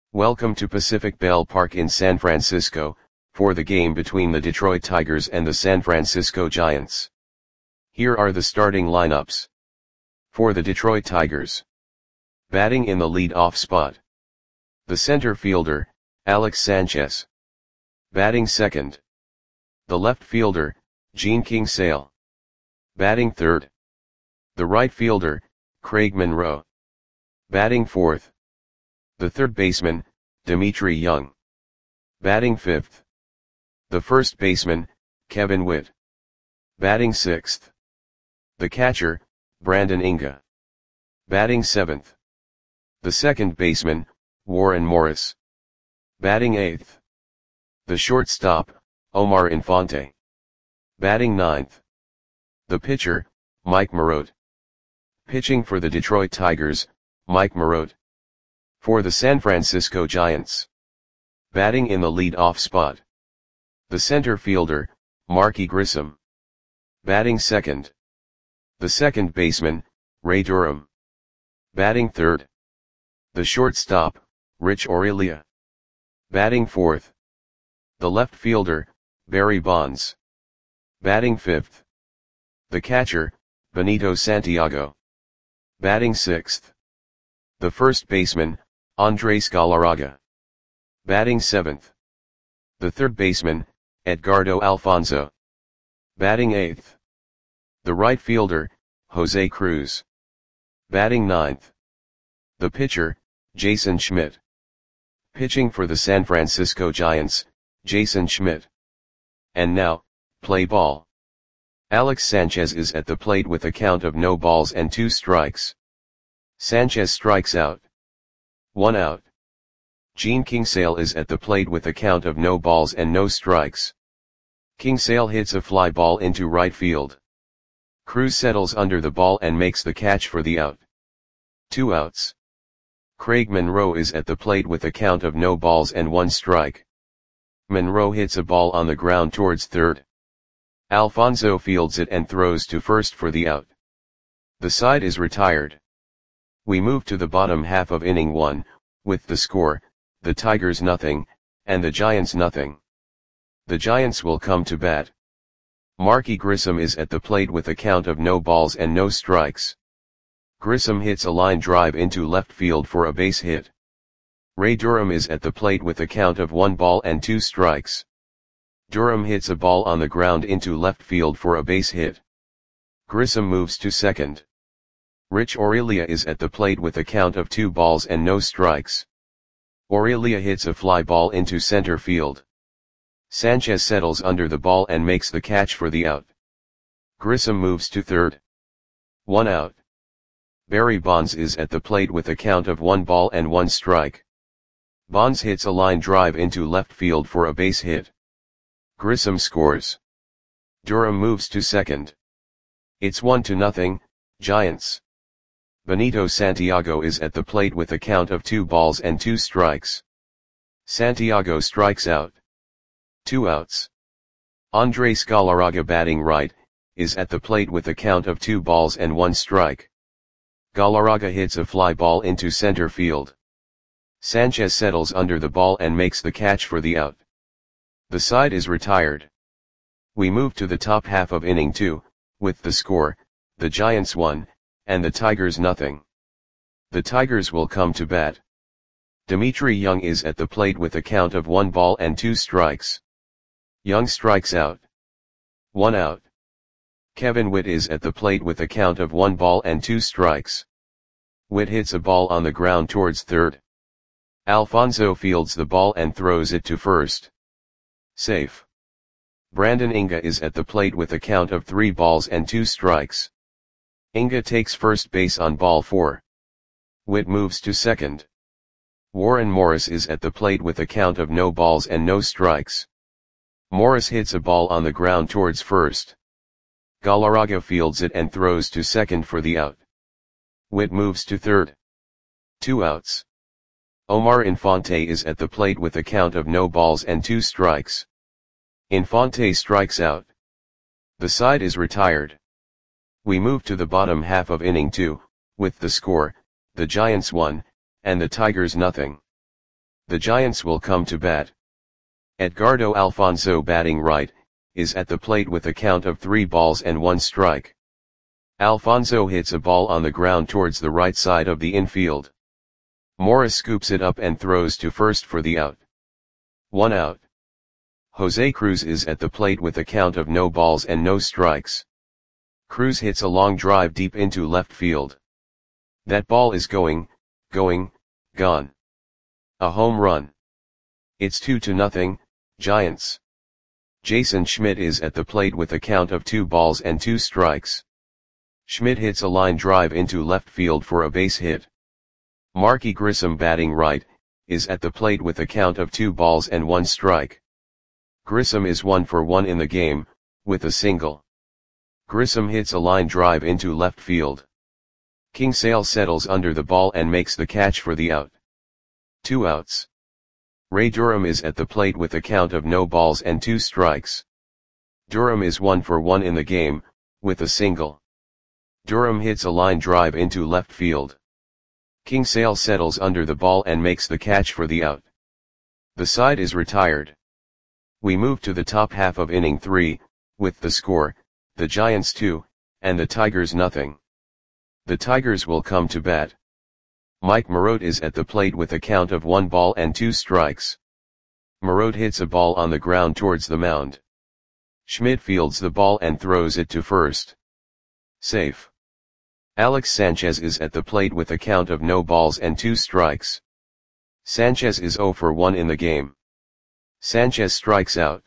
Welcome to Pacific Bell Park in San Francisco, for the game between the Detroit Tigers and the San Francisco Giants. Here are the starting lineups. For the Detroit Tigers. Batting in the lead-off spot. The center fielder, Alex Sanchez. Batting second. The left fielder, Gene King Sale. Batting third. The right fielder, Craig Monroe. Batting fourth. The third baseman, Dmitri Young. Batting fifth. The first baseman, Kevin Witt. Batting sixth. The catcher, Brandon Inga. Batting seventh. The second baseman, Warren Morris. Batting eighth. The shortstop, Omar Infante. Batting ninth. The pitcher, Mike Marotte. Pitching for the Detroit Tigers, Mike Marotte. For the San Francisco Giants. Batting in the lead-off spot. The center fielder, Marky Grissom. Batting second. The second baseman, Ray Durham. Batting third. The shortstop, Rich Aurelia. Batting fourth. The left fielder, Barry Bonds. Batting fifth. The catcher, Benito Santiago. Batting sixth. The first baseman, Andres Galarraga. Batting seventh. The third baseman, Edgardo Alfonzo. Batting eighth. The right fielder, Jose Cruz. Batting ninth. The pitcher, Jason Schmidt. Pitching for the San Francisco Giants, Jason Schmidt. And now, play ball. Alex Sanchez is at the plate with a count of no balls and 2 strikes. Sanchez strikes out. 1 out. Gene Kingsale is at the plate with a count of no balls and no strikes. Kingsale hits a fly ball into right field. Cruz settles under the ball and makes the catch for the out. 2 outs. Craig Monroe is at the plate with a count of no balls and 1 strike. Monroe hits a ball on the ground towards third. Alfonzo fields it and throws to first for the out. The side is retired. We move to the bottom half of inning 1, with the score, the Tigers nothing, and the Giants nothing. The Giants will come to bat. Marky Grissom is at the plate with a count of no balls and no strikes. Grissom hits a line drive into left field for a base hit. Ray Durham is at the plate with a count of 1 ball and 2 strikes. Durham hits a ball on the ground into left field for a base hit. Grissom moves to second. Rich Aurelia is at the plate with a count of 2 balls and no strikes. Aurelia hits a fly ball into center field. Sanchez settles under the ball and makes the catch for the out. Grissom moves to third. 1 out. Barry Bonds is at the plate with a count of 1 ball and 1 strike. Bonds hits a line drive into left field for a base hit. Grissom scores. Durham moves to second. It's 1-0, Giants. Benito Santiago is at the plate with a count of 2 balls and 2 strikes. Santiago strikes out. 2 outs. Andres Galarraga batting right, is at the plate with a count of 2 balls and 1 strike. Galarraga hits a fly ball into center field. Sanchez settles under the ball and makes the catch for the out. The side is retired. We move to the top half of inning 2, with the score, the Giants 1, and the Tigers nothing. The Tigers will come to bat. Dmitri Young is at the plate with a count of 1 ball and 2 strikes. Young strikes out. 1 out. Kevin Witt is at the plate with a count of 1 ball and 2 strikes. Witt hits a ball on the ground towards third. Alfonzo fields the ball and throws it to first. Safe. Brandon Inga is at the plate with a count of 3 balls and 2 strikes. Inga takes first base on ball 4. Witt moves to second. Warren Morris is at the plate with a count of no balls and no strikes. Morris hits a ball on the ground towards first. Galarraga fields it and throws to second for the out. Witt moves to third. 2 outs. Omar Infante is at the plate with a count of no balls and 2 strikes. Infante strikes out. The side is retired. We move to the bottom half of inning 2, with the score, the Giants 1, and the Tigers nothing. The Giants will come to bat. Edgardo Alfonso, batting right, is at the plate with a count of 3 balls and 1 strike. Alfonso hits a ball on the ground towards the right side of the infield. Morris scoops it up and throws to first for the out. 1 out. Jose Cruz is at the plate with a count of no balls and no strikes. Cruz hits a long drive deep into left field. That ball is going, gone. A home run. It's 2-0, Giants. Jason Schmidt is at the plate with a count of 2 balls and 2 strikes. Schmidt hits a line drive into left field for a base hit. Marky Grissom, batting right, is at the plate with a count of 2 balls and 1 strike. Grissom is 1 for 1 in the game, with a single. Grissom hits a line drive into left field. Kingsale settles under the ball and makes the catch for the out. 2 outs. Ray Durham is at the plate with a count of no balls and 2 strikes. Durham is 1 for 1 in the game, with a single. Durham hits a line drive into left field. Kingsale settles under the ball and makes the catch for the out. The side is retired. We move to the top half of inning 3, with the score, the Giants 2, and the Tigers nothing. The Tigers will come to bat. Mike Marotte is at the plate with a count of 1 ball and 2 strikes. Marotte hits a ball on the ground towards the mound. Schmidt fields the ball and throws it to first. Safe. Alex Sanchez is at the plate with a count of no balls and 2 strikes. Sanchez is 0 for 1 in the game. Sanchez strikes out.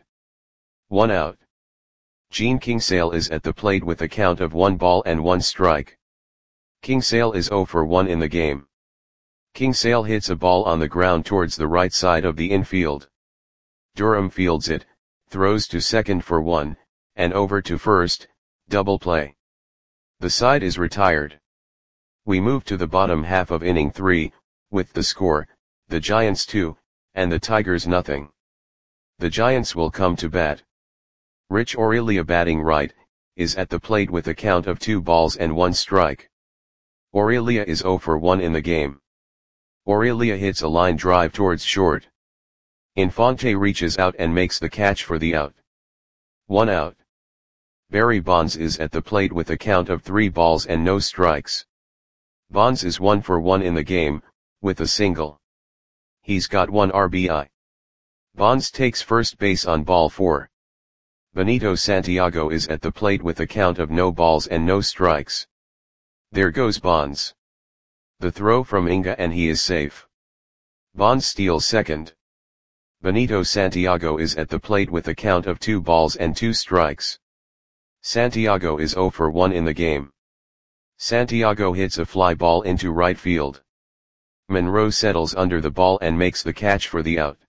1 out. Gene Kingsale is at the plate with a count of 1 ball and 1 strike. Kingsale is 0 for 1 in the game. Kingsale hits a ball on the ground towards the right side of the infield. Durham fields it, throws to second for 1, and over to first, double play. The side is retired. We move to the bottom half of inning 3, with the score, the Giants 2, and the Tigers nothing. The Giants will come to bat. Rich Aurelia, batting right, is at the plate with a count of 2 balls and 1 strike. Aurelia is 0 for 1 in the game. Aurelia hits a line drive towards short. Infante reaches out and makes the catch for the out. 1 out. Barry Bonds is at the plate with a count of 3 balls and no strikes. Bonds is 1 for 1 in the game, with a single. He's got 1 RBI. Bonds takes first base on ball 4. Benito Santiago is at the plate with a count of no balls and no strikes. There goes Bonds. The throw from Inga and he is safe. Bonds steals second. Benito Santiago is at the plate with a count of 2 balls and 2 strikes. Santiago is 0 for 1 in the game. Santiago hits a fly ball into right field. Monroe settles under the ball and makes the catch for the out.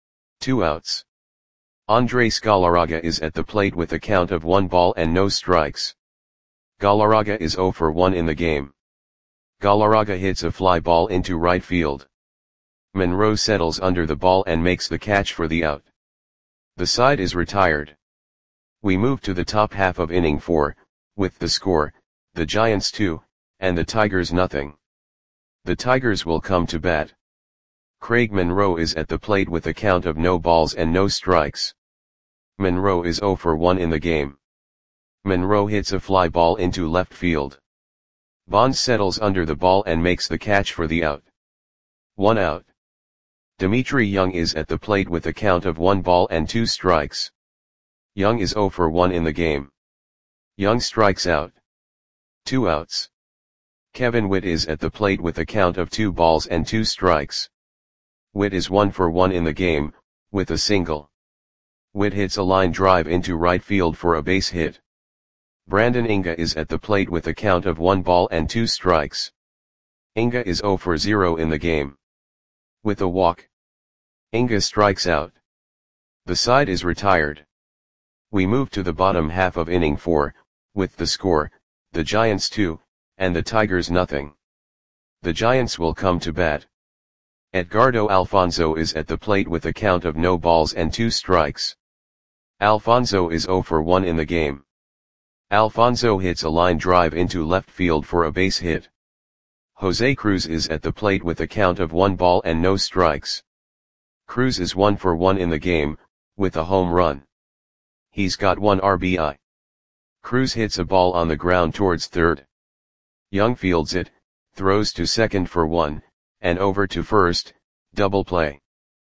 2 outs. Andres Galarraga is at the plate with a count of 1 ball and no strikes. Galarraga is 0 for 1 in the game. Galarraga hits a fly ball into right field. Monroe settles under the ball and makes the catch for the out. The side is retired. We move to the top half of inning 4, with the score, the Giants 2, and the Tigers nothing. The Tigers will come to bat. Craig Monroe is at the plate with a count of no balls and no strikes. Monroe is 0 for 1 in the game. Monroe hits a fly ball into left field. Bonds settles under the ball and makes the catch for the out. 1 out. Dimitri Young is at the plate with a count of 1 ball and 2 strikes. Young is 0 for 1 in the game. Young strikes out. 2 outs. Kevin Witt is at the plate with a count of 2 balls and 2 strikes. Witt is 1 for 1 in the game, with a single. Witt hits a line drive into right field for a base hit. Brandon Inga is at the plate with a count of 1 ball and 2 strikes. Inga is 0 for 0 in the game. With a walk. Inga strikes out. The side is retired. We move to the bottom half of inning 4, with the score, the Giants 2, and the Tigers nothing. The Giants will come to bat. Edgardo Alfonso is at the plate with a count of no balls and 2 strikes. Alfonso is 0 for 1 in the game. Alfonso hits a line drive into left field for a base hit. Jose Cruz is at the plate with a count of 1 ball and no strikes. Cruz is 1 for 1 in the game, with a home run. He's got 1 RBI. Cruz hits a ball on the ground towards third. Young fields it, throws to second for 1, and over to first, double play.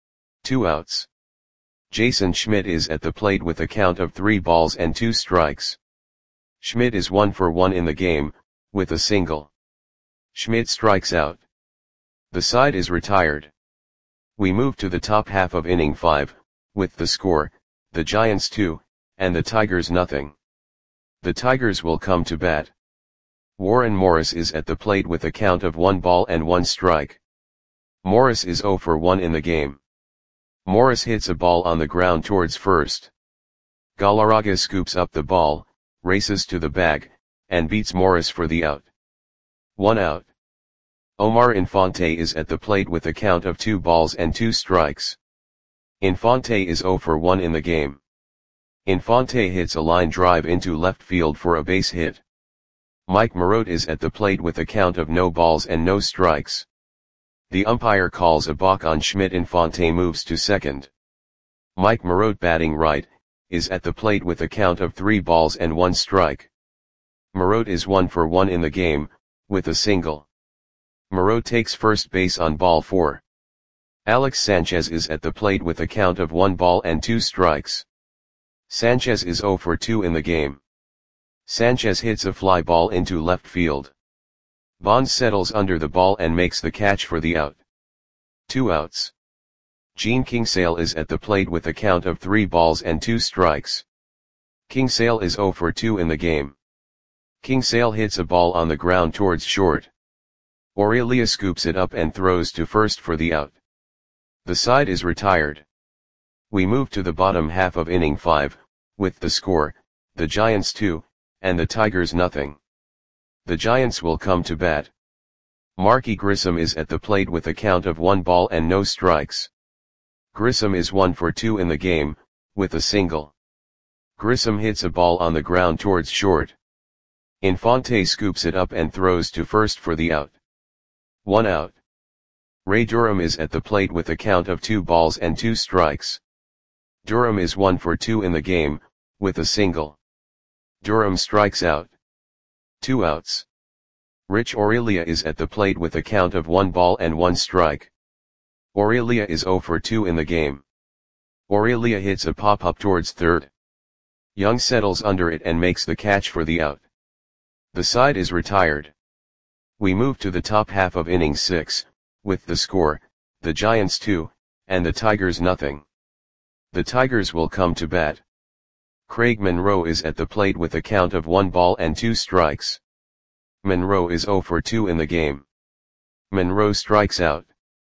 2 outs. Jason Schmidt is at the plate with a count of 3 balls and 2 strikes. Schmidt is 1 for 1 in the game, with a single. Schmidt strikes out. The side is retired. We move to the top half of inning 5, with the score, the Giants 2, and the Tigers nothing. The Tigers will come to bat. Warren Morris is at the plate with a count of 1 ball and 1 strike. Morris is 0 for 1 in the game. Morris hits a ball on the ground towards first. Galarraga scoops up the ball, races to the bag, and beats Morris for the out. 1 out. Omar Infante is at the plate with a count of 2 balls and 2 strikes. Infante is 0 for 1 in the game. Infante hits a line drive into left field for a base hit. Mike Marotte is at the plate with a count of no balls and no strikes. The umpire calls a balk on Schmidt. Infante moves to second. Mike Marotte, batting right, is at the plate with a count of 3 balls and 1 strike. Marotte is 1 for 1 in the game, with a single. Marotte takes first base on ball 4. Alex Sanchez is at the plate with a count of 1 ball and 2 strikes. Sanchez is 0 for 2 in the game. Sanchez hits a fly ball into left field. Bonds settles under the ball and makes the catch for the out. 2 outs. Gene Kingsale is at the plate with a count of 3 balls and 2 strikes. Kingsale is 0 for 2 in the game. Kingsale hits a ball on the ground towards short. Aurelia scoops it up and throws to first for the out. The side is retired. We move to the bottom half of inning 5, with the score, the Giants 2, and the Tigers nothing. The Giants will come to bat. Marky Grissom is at the plate with a count of 1 ball and no strikes. Grissom is 1 for 2 in the game, with a single. Grissom hits a ball on the ground towards short. Infante scoops it up and throws to first for the out. 1 out. Ray Durham is at the plate with a count of 2 balls and 2 strikes. Durham is 1 for 2 in the game, with a single. Durham strikes out. 2 outs. Rich Aurelia is at the plate with a count of 1 ball and 1 strike. Aurelia is 0 for 2 in the game. Aurelia hits a pop-up towards third. Young settles under it and makes the catch for the out. The side is retired. We move to the top half of inning 6, with the score, the Giants 2, and the Tigers nothing. The Tigers will come to bat. Craig Monroe is at the plate with a count of 1 ball and 2 strikes. Monroe is 0 for 2 in the game. Monroe strikes out.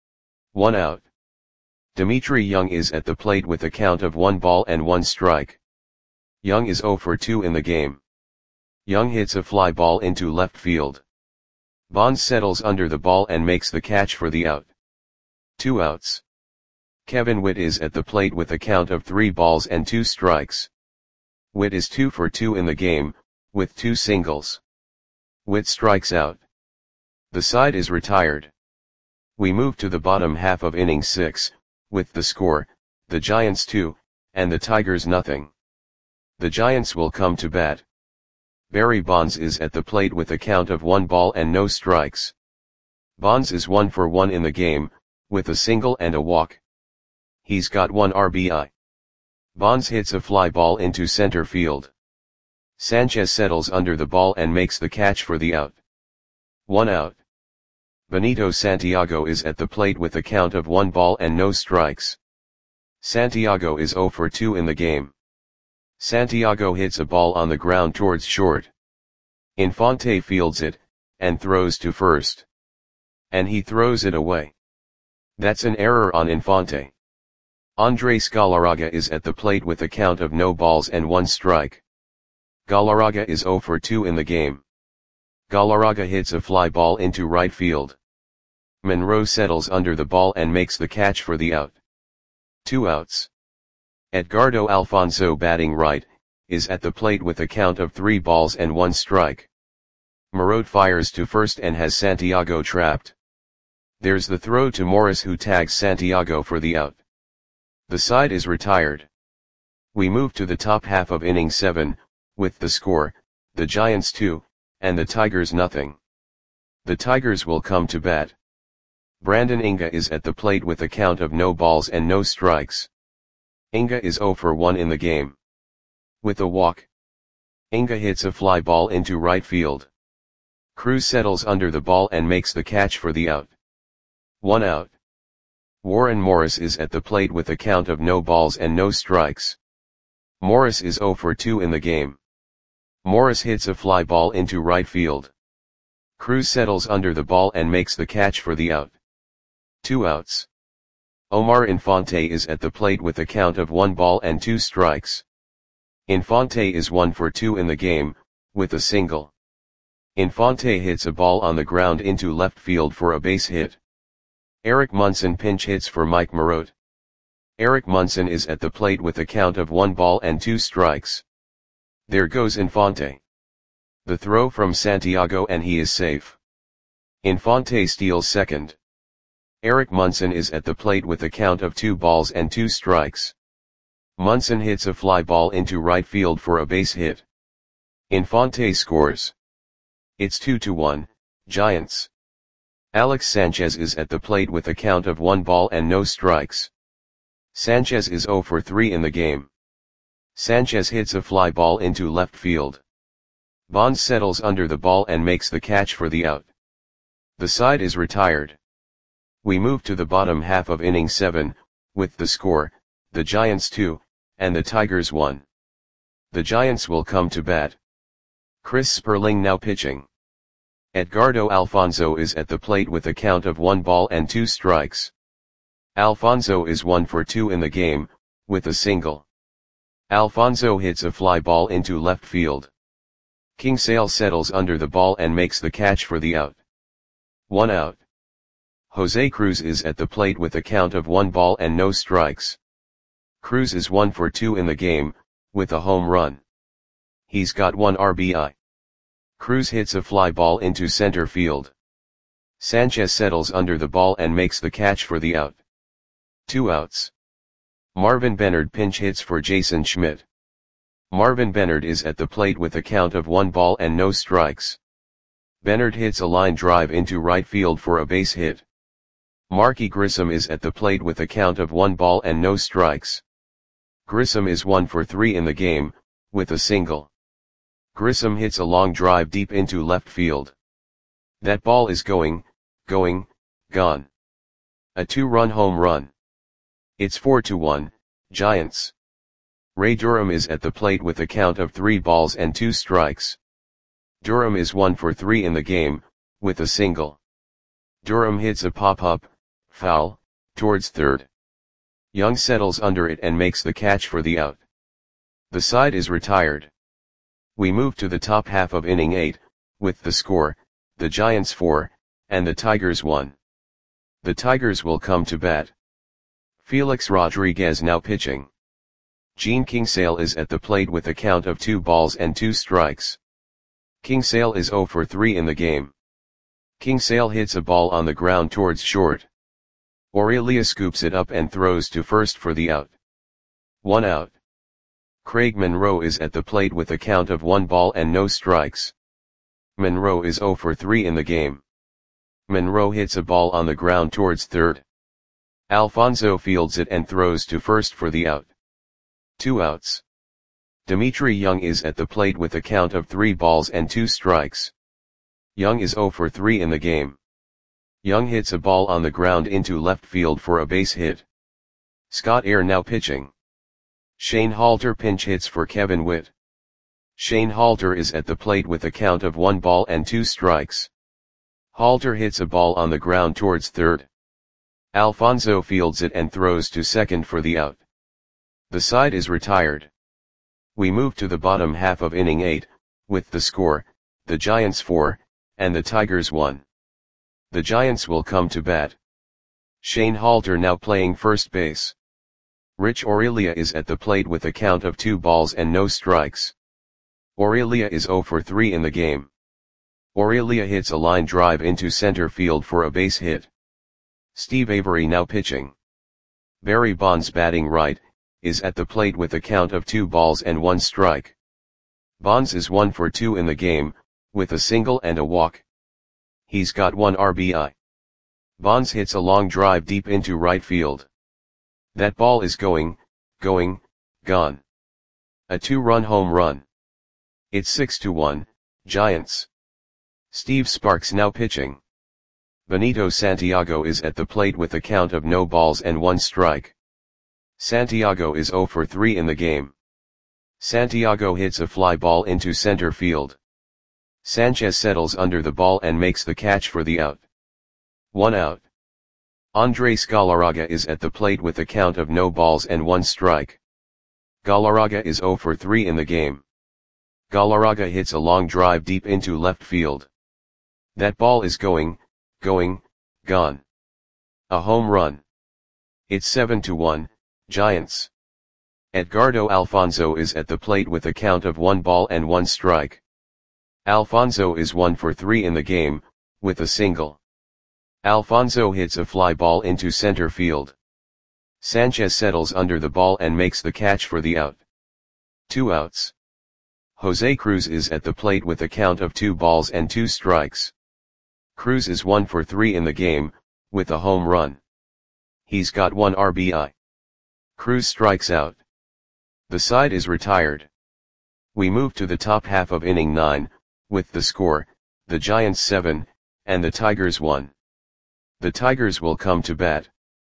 1 out. Dimitri Young is at the plate with a count of 1 ball and 1 strike. Young is 0 for 2 in the game. Young hits a fly ball into left field. Bonds settles under the ball and makes the catch for the out. 2 outs. Kevin Witt is at the plate with a count of 3 balls and 2 strikes. Witt is 2 for 2 in the game, with 2 singles. Witt strikes out. The side is retired. We move to the bottom half of inning 6, with the score, the Giants 2, and the Tigers nothing. The Giants will come to bat. Barry Bonds is at the plate with a count of 1 ball and no strikes. Bonds is 1 for 1 in the game, with a single and a walk. He's got 1 RBI. Bonds hits a fly ball into center field. Sanchez settles under the ball and makes the catch for the out. 1 out. Benito Santiago is at the plate with a count of 1 ball and no strikes. Santiago is 0 for 2 in the game. Santiago hits a ball on the ground towards short. Infante fields it, and throws to first. And he throws it away. That's an error on Infante. Andres Galarraga is at the plate with a count of no balls and 1 strike. Galarraga is 0 for 2 in the game. Galarraga hits a fly ball into right field. Monroe settles under the ball and makes the catch for the out. 2 outs. Edgardo Alfonso, batting right, is at the plate with a count of 3 balls and 1 strike. Marotte fires to first and has Santiago trapped. There's the throw to Morris, who tags Santiago for the out. The side is retired. We move to the top half of inning 7, with the score, the Giants 2, and the Tigers nothing. The Tigers will come to bat. Brandon Inga is at the plate with a count of no balls and no strikes. Inga is 0 for 1 in the game. With a walk, Inga hits a fly ball into right field. Cruz settles under the ball and makes the catch for the out. 1 out. Warren Morris is at the plate with a count of no balls and no strikes. Morris is 0 for 2 in the game. Morris hits a fly ball into right field. Cruz settles under the ball and makes the catch for the out. 2 outs. Omar Infante is at the plate with a count of 1 ball and 2 strikes. Infante is 1 for 2 in the game, with a single. Infante hits a ball on the ground into left field for a base hit. Eric Munson pinch hits for Mike Marotte. Eric Munson is at the plate with a count of 1 ball and 2 strikes. There goes Infante. The throw from Santiago and he is safe. Infante steals second. Eric Munson is at the plate with a count of 2 balls and 2 strikes. Munson hits a fly ball into right field for a base hit. Infante scores. It's 2-1, Giants. Alex Sanchez is at the plate with a count of 1 ball and no strikes. Sanchez is 0 for 3 in the game. Sanchez hits a fly ball into left field. Bonds settles under the ball and makes the catch for the out. The side is retired. We move to the bottom half of inning 7, with the score, the Giants 2, and the Tigers 1. The Giants will come to bat. Chris Sperling now pitching. Edgardo Alfonzo is at the plate with a count of 1 ball and 2 strikes. Alfonzo is 1 for 2 in the game, with a single. Alfonzo hits a fly ball into left field. Kingsale settles under the ball and makes the catch for the out. 1 out. Jose Cruz is at the plate with a count of 1 ball and no strikes. Cruz is 1 for 2 in the game, with a home run. He's got 1 RBI. Cruz hits a fly ball into center field. Sanchez settles under the ball and makes the catch for the out. 2 outs. Marvin Bennard pinch hits for Jason Schmidt. Marvin Bennard is at the plate with a count of 1 ball and no strikes. Bennard hits a line drive into right field for a base hit. Marky Grissom is at the plate with a count of 1 ball and no strikes. Grissom is 1 for 3 in the game, with a single. Grissom hits a long drive deep into left field. That ball is gone. A 2-run home run. It's 4-1, Giants. Ray Durham is at the plate with a count of 3 balls and 2 strikes. Durham is 1 for 3 in the game, with a single. Durham hits a pop-up, foul, towards third. Young settles under it and makes the catch for the out. The side is retired. We move to the top half of inning 8, with the score, the Giants 4, and the Tigers 1. The Tigers will come to bat. Felix Rodriguez now pitching. Gene Kingsale is at the plate with a count of 2 balls and 2 strikes. Kingsale is 0 for 3 in the game. Kingsale hits a ball on the ground towards short. Aurelia scoops it up and throws to first for the out. 1 out. Craig Monroe is at the plate with a count of 1 ball and no strikes. Monroe is 0 for 3 in the game. Monroe hits a ball on the ground towards third. Alfonzo fields it and throws to first for the out. 2 outs. Dimitri Young is at the plate with a count of 3 balls and 2 strikes. Young is 0 for 3 in the game. Young hits a ball on the ground into left field for a base hit. Scott Air now pitching. Shane Halter pinch hits for Kevin Witt. Shane Halter is at the plate with a count of 1 ball and 2 strikes. Halter hits a ball on the ground towards third. Alfonzo fields it and throws to second for the out. The side is retired. We move to the bottom half of inning 8, with the score, the Giants 4, and the Tigers 1. The Giants will come to bat. Shane Halter now playing first base. Rich Aurelia is at the plate with a count of 2 balls and no strikes. Aurelia is 0 for 3 in the game. Aurelia hits a line drive into center field for a base hit. Steve Avery now pitching. Barry Bonds batting right, is at the plate with a count of 2 balls and 1 strike. Bonds is 1 for 2 in the game, with a single and a walk. He's got 1 RBI. Bonds hits a long drive deep into right field. That ball is going, gone. A 2-run home run. It's 6-1, Giants. Steve Sparks now pitching. Benito Santiago is at the plate with a count of no balls and 1 strike. Santiago is 0 for 3 in the game. Santiago hits a fly ball into center field. Sanchez settles under the ball and makes the catch for the out. 1 out. Andres Galarraga is at the plate with a count of no balls and 1 strike. Galarraga is 0 for 3 in the game. Galarraga hits a long drive deep into left field. That ball is going, gone. A home run. It's 7-1, Giants. Edgardo Alfonzo is at the plate with a count of 1 ball and 1 strike. Alfonzo is 1 for 3 in the game, with a single. Alfonzo hits a fly ball into center field. Sanchez settles under the ball and makes the catch for the out. 2 outs. Jose Cruz is at the plate with a count of 2 balls and 2 strikes. Cruz is 1 for 3 in the game, with a home run. He's got 1 RBI. Cruz strikes out. The side is retired. We move to the top half of inning 9, with the score, the Giants 7, and the Tigers 1. The Tigers will come to bat.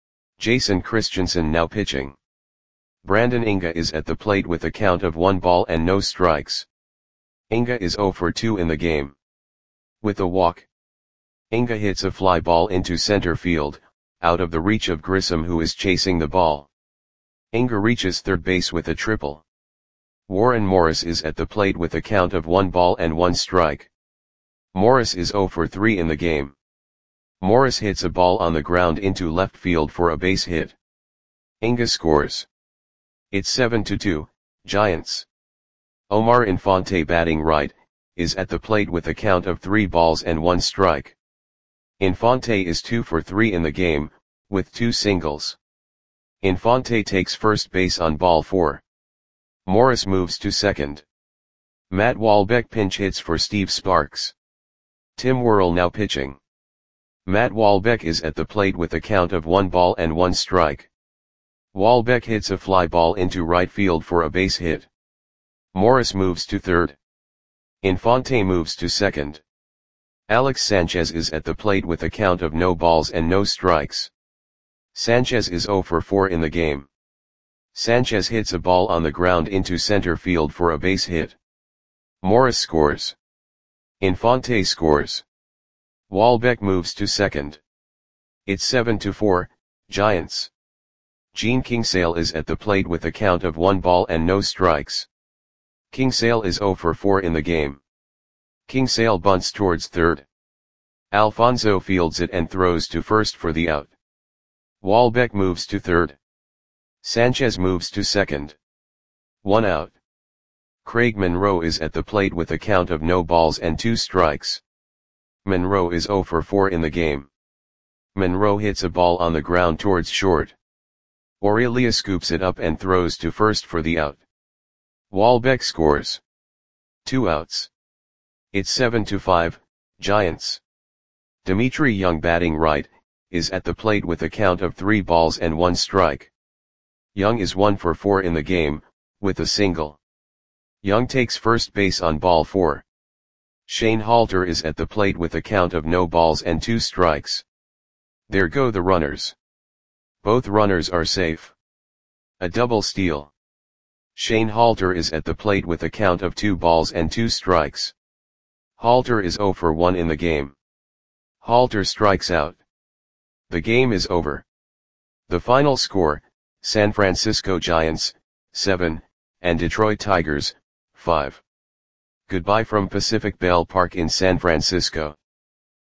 Jason Christensen now pitching. Brandon Inga is at the plate with a count of 1 ball and no strikes. Inga is 0 for 2 in the game. With a walk. Inga hits a fly ball into center field, out of the reach of Grissom who is chasing the ball. Inga reaches third base with a triple. Warren Morris is at the plate with a count of 1 ball and 1 strike. Morris is 0 for 3 in the game. Morris hits a ball on the ground into left field for a base hit. Inga scores. It's 7-2, Giants. Omar Infante batting right, is at the plate with a count of 3 balls and 1 strike. Infante is 2 for 3 in the game, with 2 singles. Infante takes first base on ball 4. Morris moves to second. Matt Wahlbeck pinch hits for Steve Sparks. Tim Worrell now pitching. Matt Wahlbeck is at the plate with a count of 1 ball and 1 strike. Wahlbeck hits a fly ball into right field for a base hit. Morris moves to third. Infante moves to second. Alex Sanchez is at the plate with a count of no balls and no strikes. Sanchez is 0 for 4 in the game. Sanchez hits a ball on the ground into center field for a base hit. Morris scores. Infante scores. Wahlbeck moves to second. It's 7-4, Giants. Gene Kingsale is at the plate with a count of 1 ball and no strikes. Kingsale is 0 for 4 in the game. Kingsale bunts towards third. Alfonzo fields it and throws to first for the out. Wahlbeck moves to third. Sanchez moves to second. 1 out. Craig Monroe is at the plate with a count of no balls and 2 strikes. Monroe is 0 for 4 in the game. Monroe hits a ball on the ground towards short. Aurelia scoops it up and throws to first for the out. Wahlbeck scores. 2 outs. It's 7-5, Giants. Dimitri Young batting right, is at the plate with a count of 3 balls and 1 strike. Young is 1 for 4 in the game, with a single. Young takes first base on ball 4. Shane Halter is at the plate with a count of no balls and 2 strikes. There go the runners. Both runners are safe. A double steal. Shane Halter is at the plate with a count of 2 balls and 2 strikes. Halter is 0 for 1 in the game. Halter strikes out. The game is over. The final score, San Francisco Giants, 7, and Detroit Tigers, 5. Goodbye from Pacific Bell Park in San Francisco.